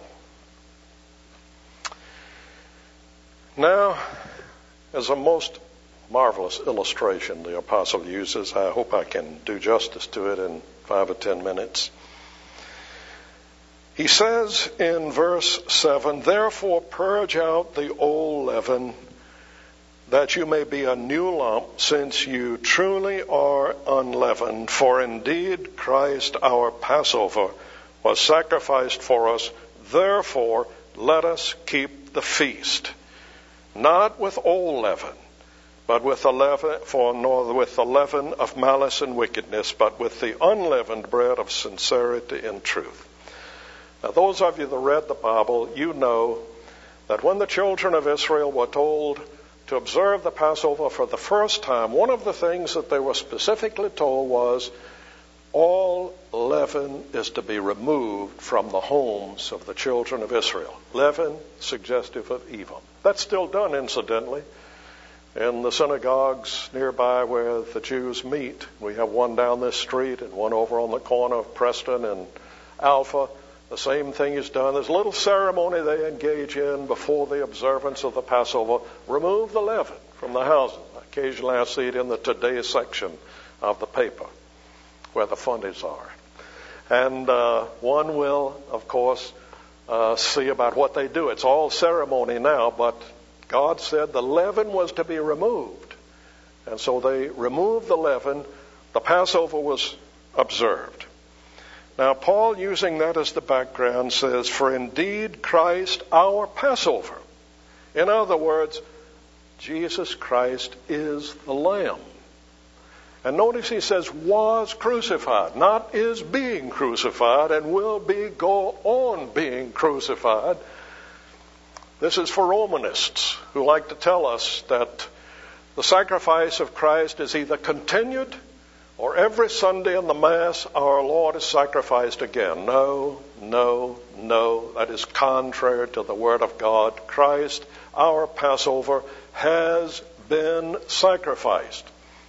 Now, as a most marvelous illustration the apostle uses, I hope I can do justice to it in five or ten minutes. He says in verse seven, therefore purge out the old leaven, that you may be a new lump, since you truly are unleavened. For indeed Christ our Passover was sacrificed for us. Therefore let us keep the feast, not with old leaven, but with the leaven, for nor with the leaven of malice and wickedness, but with the unleavened bread of sincerity and truth. Now, those of you that read the Bible, you know that when the children of Israel were told to observe the Passover for the first time, one of the things that they were specifically told was, all leaven is to be removed from the homes of the children of Israel. Leaven, suggestive of evil. That's still done, incidentally, in the synagogues nearby where the Jews meet. We have one down this street and one over on the corner of Preston and Alpha. The same thing is done. There's a little ceremony they engage in before the observance of the Passover. Remove the leaven from the houses. Occasionally I see it in the Today section of the paper where the fundies are. And uh, one will, of course, uh, see about what they do. It's all ceremony now, but God said the leaven was to be removed. And so they removed the leaven. The Passover was observed. Now, Paul, using that as the background, says, "For indeed Christ our Passover." In other words, Jesus Christ is the Lamb. And notice he says, was crucified, not is being crucified and will be, go on being crucified. This is for Romanists who like to tell us that the sacrifice of Christ is either continued or every Sunday in the Mass our Lord is sacrificed again. No, no, no. That is contrary to the Word of God. Christ, our Passover, has been sacrificed.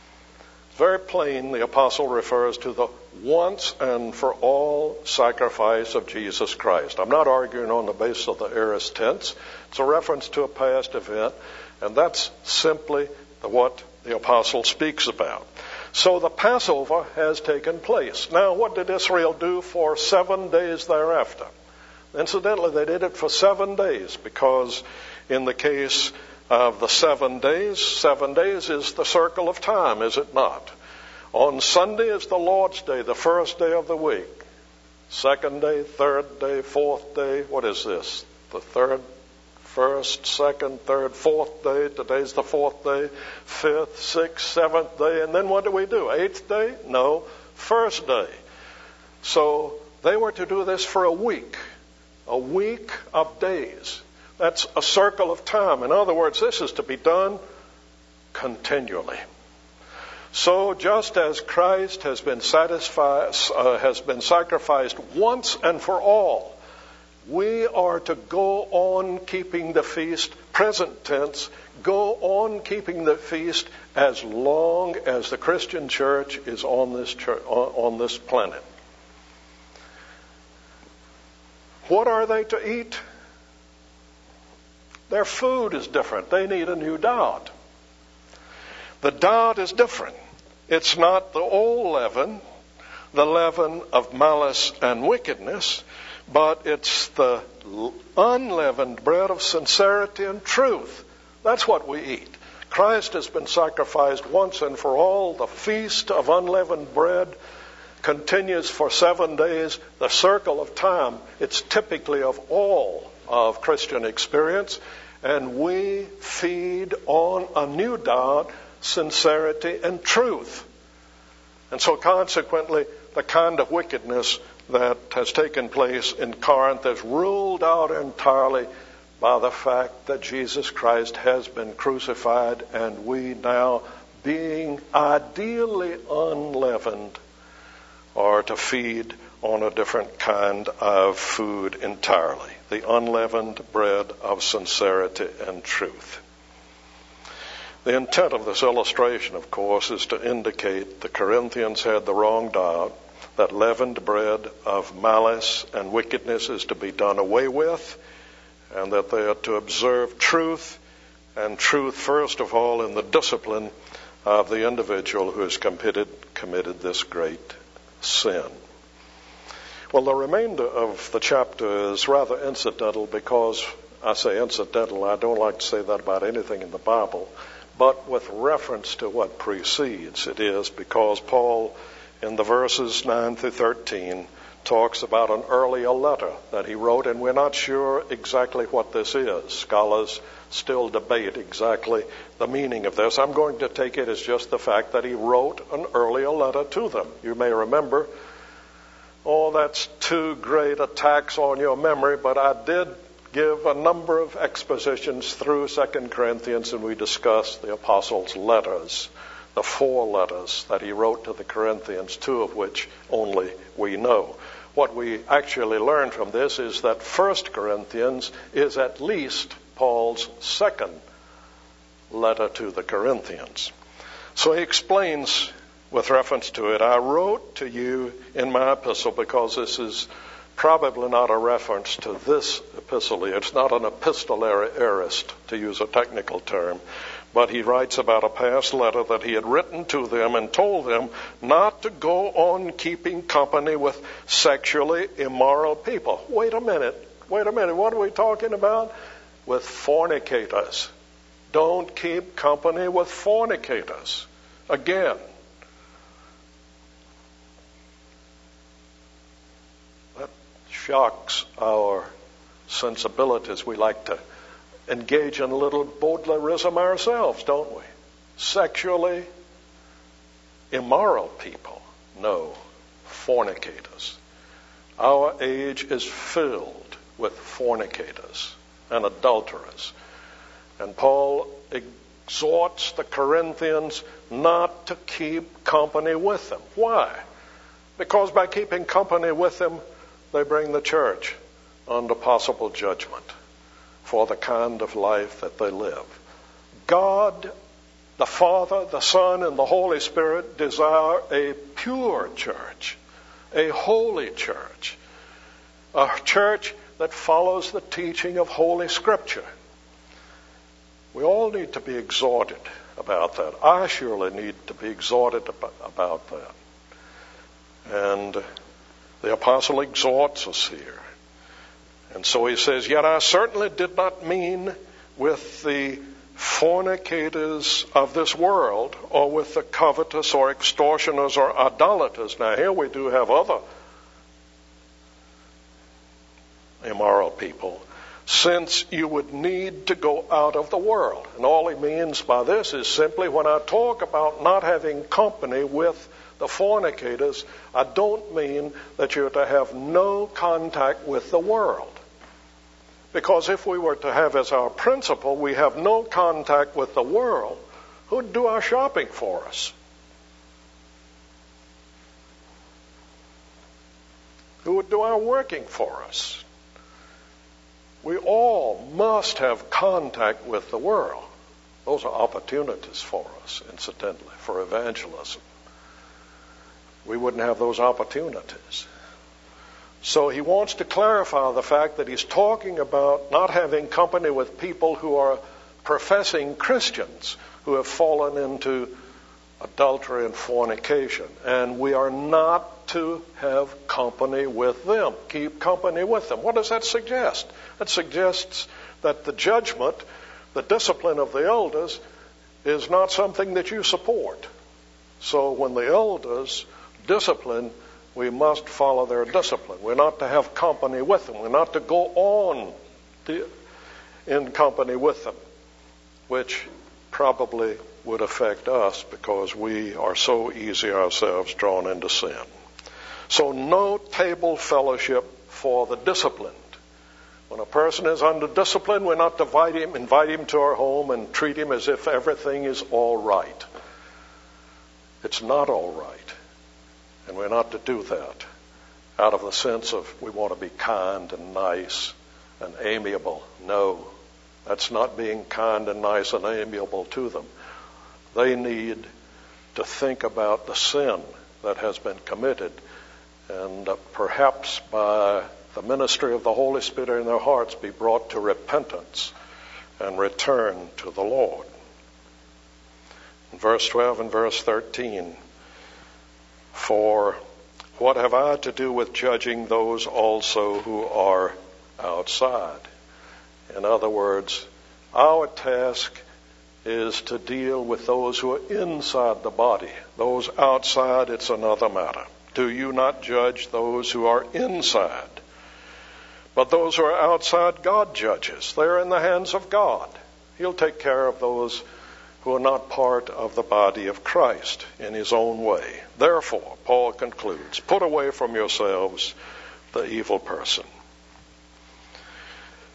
Very plain, the apostle refers to the once and for all sacrifice of Jesus Christ. I'm not arguing on the basis of the aorist tense. It's a reference to a past event, and that's simply what the apostle speaks about. So the Passover has taken place. Now, what did Israel do for seven days thereafter? Incidentally, they did it for seven days because in the case of the seven days, seven days is the circle of time, is it not? On Sunday is the Lord's Day, the first day of the week. Second day, third day, fourth day. What is this? The third, first, second, third, fourth day. Today's the fourth day. Fifth, sixth, seventh day. And then what do we do? Eighth day? No. First day. So they were to do this for a week. A week of days. That's a circle of time. In other words, this is to be done continually. So just as Christ has been satisfied, uh, has been sacrificed once and for all, we are to go on keeping the feast, present tense, go on keeping the feast as long as the Christian church is on this church, on this planet. What are they to eat? Their food is different. They need a new diet. The diet is different. It's not the old leaven, the leaven of malice and wickedness, but it's the unleavened bread of sincerity and truth. That's what we eat. Christ has been sacrificed once and for all. The feast of unleavened bread continues for seven days. The circle of time, it's typically of all of Christian experience, and we feed on a new diet, sincerity and truth. And so consequently, the kind of wickedness that has taken place in Corinth is ruled out entirely by the fact that Jesus Christ has been crucified, and we now, being ideally unleavened, are to feed on a different kind of food entirely. The unleavened bread of sincerity and truth. The intent of this illustration, of course, is to indicate the Corinthians had the wrong diet, that leavened bread of malice and wickedness is to be done away with, and that they are to observe truth, and truth first of all in the discipline of the individual who has committed, committed this great sin. Well, the remainder of the chapter is rather incidental because, I say incidental, I don't like to say that about anything in the Bible, but with reference to what precedes it is, because Paul, in the verses nine through thirteen, talks about an earlier letter that he wrote, and we're not sure exactly what this is. Scholars still debate exactly the meaning of this. I'm going to take it as just the fact that he wrote an earlier letter to them. You may remember, oh, that's too great a tax on your memory, but I did give a number of expositions through Second Corinthians, and we discussed the apostles' letters the four letters that he wrote to the Corinthians, two of which only we know. What we actually learn from this is that First Corinthians is at least Paul's second letter to the Corinthians. So he explains with reference to it, I wrote to you in my epistle, because this is probably not a reference to this epistle. It's not an epistolary aorist, to use a technical term, but he writes about a past letter that he had written to them and told them not to go on keeping company with sexually immoral people. Wait a minute, wait a minute, what are we talking about? With fornicators. Don't keep company with fornicators. Again, that shocks our sensibilities. We like to engage in a little Baudelaireism ourselves, don't we? Sexually immoral people. No, fornicators. Our age is filled with fornicators and adulterers. And Paul exhorts the Corinthians not to keep company with them. Why? Because by keeping company with them, they bring the church under possible judgment for the kind of life that they live. God, the Father, the Son, and the Holy Spirit desire a pure church, a holy church, a church that follows the teaching of Holy Scripture. We all need to be exhorted about that. I surely need to be exhorted about that. And the apostle exhorts us here. And so he says, yet I certainly did not mean with the fornicators of this world, or with the covetous or extortioners or idolaters. Now here we do have other immoral people, since you would need to go out of the world. And all he means by this is simply, when I talk about not having company with the fornicators, I don't mean that you're to have no contact with the world. Because if we were to have as our principle, we have no contact with the world, who'd do our shopping for us? Who would do our working for us? We all must have contact with the world. Those are opportunities for us, incidentally, for evangelism. We wouldn't have those opportunities. So he wants to clarify the fact that he's talking about not having company with people who are professing Christians, who have fallen into adultery and fornication. And we are not to have company with them. Keep company with them. What does that suggest? That suggests that the judgment, the discipline of the elders, is not something that you support. So when the elders discipline, we must follow their discipline. We're not to have company with them. We're not to go on to, in company with them, which probably would affect us because we are so easy ourselves drawn into sin. So no table fellowship for the disciplined. When a person is under discipline, we're not to invite him, invite him to our home and treat him as if everything is all right. It's not all right. And we're not to do that out of the sense of we want to be kind and nice and amiable. No, that's not being kind and nice and amiable to them. They need to think about the sin that has been committed, and uh, perhaps by the ministry of the Holy Spirit in their hearts be brought to repentance and return to the Lord. In verse twelve and verse thirteen, for what have I to do with judging those also who are outside? In other words, our task is to deal with those who are inside the body. Those outside, it's another matter. Do you not judge those who are inside? But those who are outside, God judges. They're in the hands of God. He'll take care of those who are not part of the body of Christ in his own way. Therefore, Paul concludes, put away from yourselves the evil person.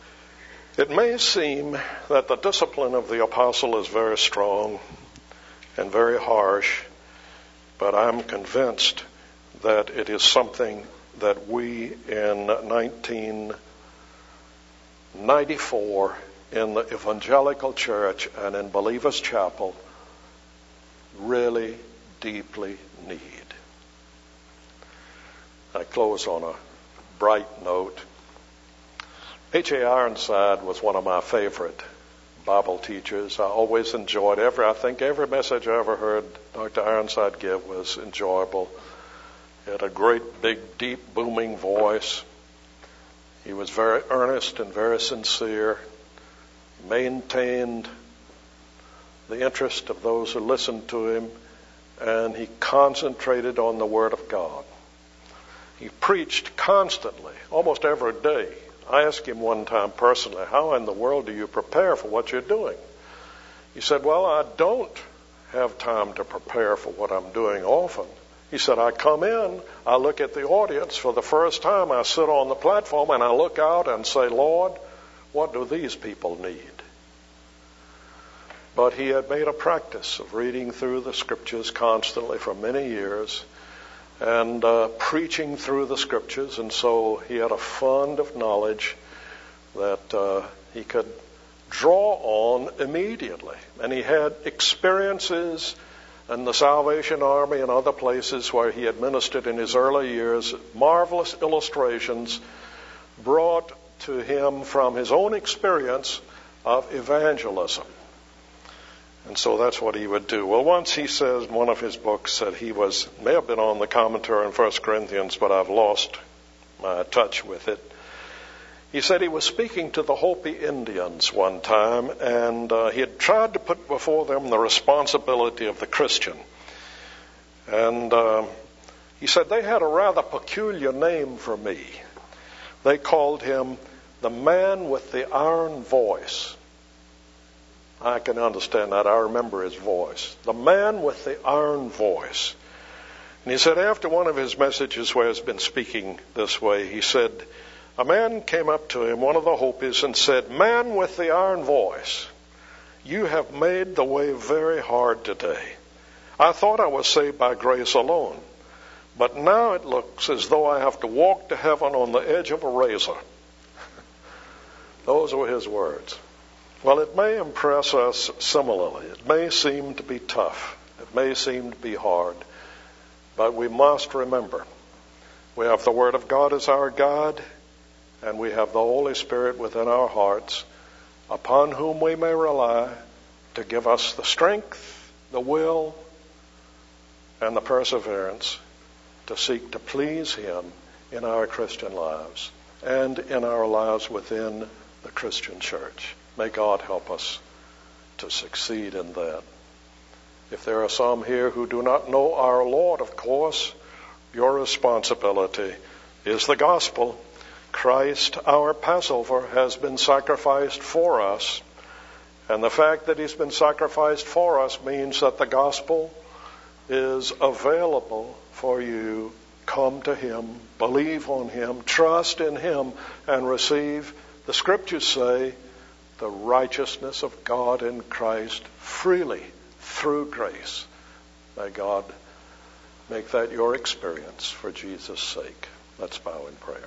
It may seem that the discipline of the apostle is very strong, and very harsh, but I'm convinced that it is something that we in nineteen ninety-four in the Evangelical Church and in Believers Chapel really deeply need. I close on a bright note. H A Ironside was one of my favorite Bible teachers. I always enjoyed every, I think every message I ever heard Doctor Ironside give was enjoyable. He had a great, big, deep, booming voice. He was very earnest and very sincere, maintained the interest of those who listened to him, and he concentrated on the Word of God. He preached constantly, almost every day. I asked him one time personally, how in the world do you prepare for what you're doing? He said, well, I don't have time to prepare for what I'm doing often. He said, I come in, I look at the audience for the first time, I sit on the platform and I look out and say, Lord, what do these people need? But he had made a practice of reading through the scriptures constantly for many years and uh, preaching through the scriptures, and so he had a fund of knowledge that uh, he could draw on immediately. And he had experiences in the Salvation Army and other places where he had ministered in his early years, marvelous illustrations brought to him from his own experience of evangelism. And so that's what he would do. Well, once he says in one of his books that he was, may have been on the commentary on First Corinthians, but I've lost my touch with it. He said he was speaking to the Hopi Indians one time, and uh, he had tried to put before them the responsibility of the Christian. And uh, he said they had a rather peculiar name for me. They called him the man with the iron voice. I can understand that. I remember his voice. The man with the iron voice. And he said after one of his messages where he's been speaking this way, he said, a man came up to him, one of the Hopis, and said, man with the iron voice, you have made the way very hard today. I thought I was saved by grace alone, but now it looks as though I have to walk to heaven on the edge of a razor. Those were his words. Well, it may impress us similarly. It may seem to be tough. It may seem to be hard. But we must remember, we have the Word of God as our God, and we have the Holy Spirit within our hearts, upon whom we may rely to give us the strength, the will, and the perseverance to seek to please Him in our Christian lives and in our lives within the Christian church. May God help us to succeed in that. If there are some here who do not know our Lord, of course, your responsibility is the gospel. Christ, our Passover, has been sacrificed for us. And the fact that He's been sacrificed for us means that the gospel is available for you. Come to Him, believe on Him, trust in Him, and receive, the Scriptures say, the righteousness of God in Christ freely through grace. May God make that your experience for Jesus' sake. Let's bow in prayer.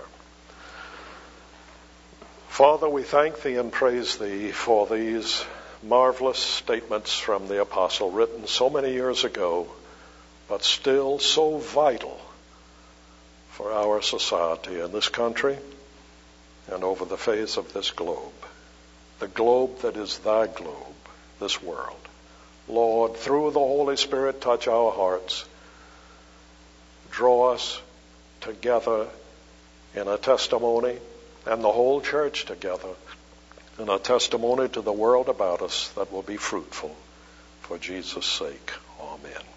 Father, we thank Thee and praise Thee for these marvelous statements from the apostle written so many years ago, but still so vital for our society in this country and over the face of this globe. The globe that is Thy globe, this world. Lord, through the Holy Spirit, touch our hearts. Draw us together in a testimony, and the whole church together in a testimony to the world about us that will be fruitful. For Jesus' sake, amen.